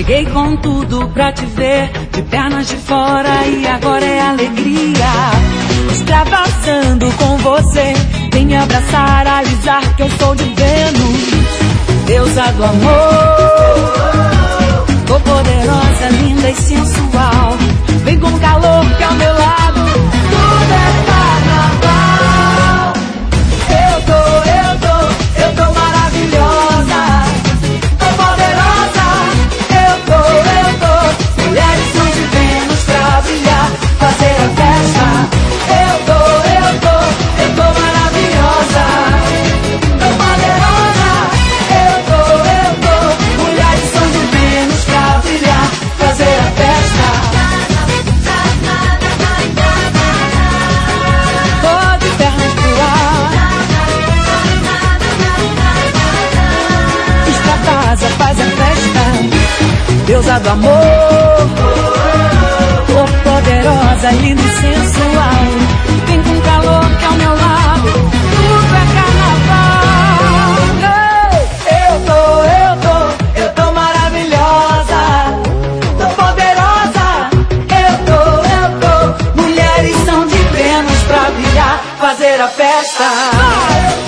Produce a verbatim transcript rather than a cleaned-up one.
Cheguei com tudo pra te ver, de pernas de fora e agora é alegria. Extravasando com você, vem me abraçar, alisar que eu sou de Vênus, deusa do amor. Tô poderosa, linda e sensual, vem com calor que ao meu lado tudo é carnaval. Eu tô, eu tô, eu tô maravilhosa, tô poderosa. Eu tô, eu tô, mulheres são de Vênus pra brilhar, fazer a festa. Eu tô, eu tô, eu tô maravilhosa, tô poderosa. Eu tô, eu tô, mulheres são de Vênus pra brilhar, fazer a festa. Tô de pernas pro ar, extravasa, faz a festa, deusa do amor. Tô poderosa, linda e sensual, vem com calor que ao meu lado tudo é carnaval. Eu tô, eu tô, eu tô maravilhosa, tô poderosa. Eu tô, eu tô, mulheres são de Vênus pra brilhar, fazer a festa.